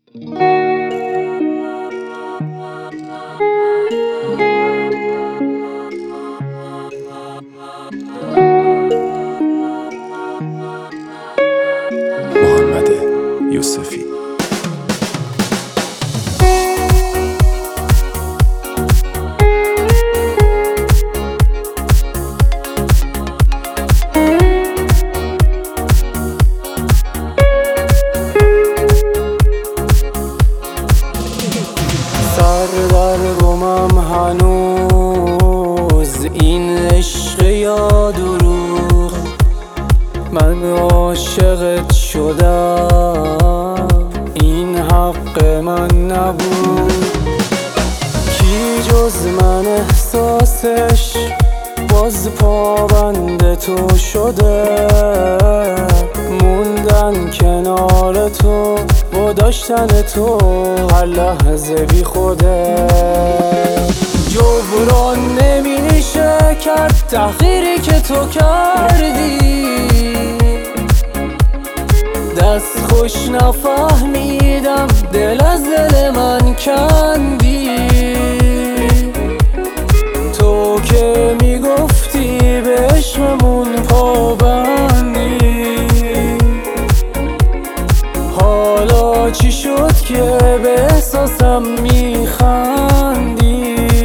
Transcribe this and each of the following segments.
محمد یوسفی. سر در گمم هنوز این عشق یا دروغ، من عاشقت شدم این حق من نبود. کی جز من احساسش باز پابند تو شده، موندن کنار تو و داشتن تو هر لحظه بی خوده. جبران نمیشه کرد تغییری که تو کردی، دست خوش نفهمیدم دل از دل من کندی. تو که میگفتی به عشقمون پابندی، حالا چی شد که به احساسم میخندی؟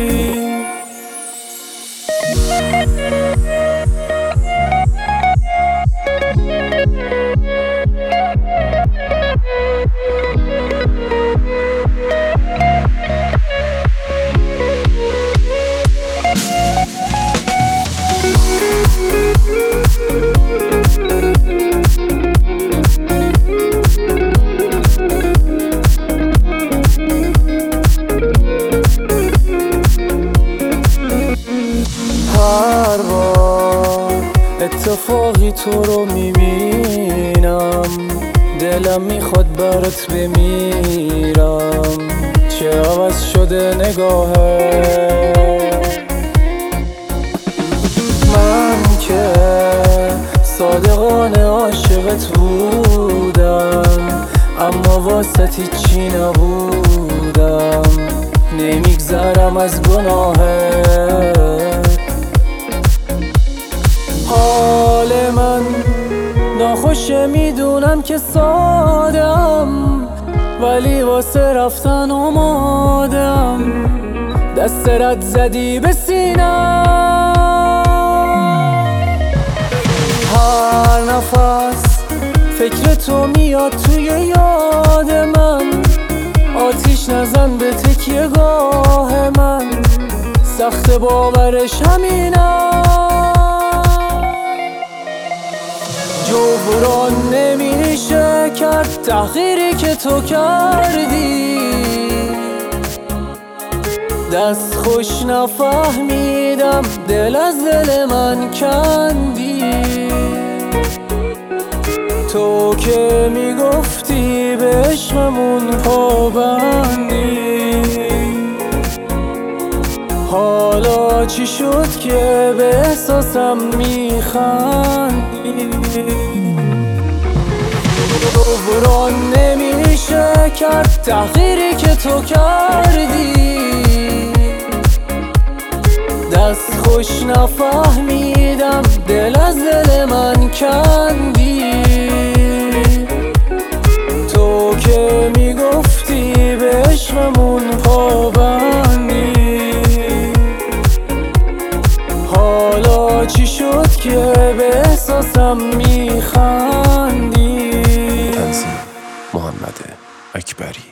هر بار اتفاقی تو رو میبینم دلم میخواد برات بمیرم. چه عوض شده نگاهه، من که صادقانه عاشقت بودم اما واسط هیچی نبودم. نمیگذرم از گناهت، حال من ناخوشه میدونم که سادم، ولی واسه رفتن آمادم. دست رد زدی به سینم، هر نفس فکر تو میاد توی یاد من. آتیش نزن به تکیه گاه من، سخت باورش همینم. جبران نمیشه کرد تغییری که تو کردی، دست خوش نفهمیدم دل از دل من کندی. تو که میگفتی به عشقمون پابندی، حالا چی شد که به احساسم میخندی؟ جبران نمیشه کرد تغییری که تو کردی، دست خوش نفهمیدم دل از دل من کندی. تو که میگفتی به عشقمون پابندی، حالا چی شد که به احساسم میخندی؟ تنظیم محمد اکبری.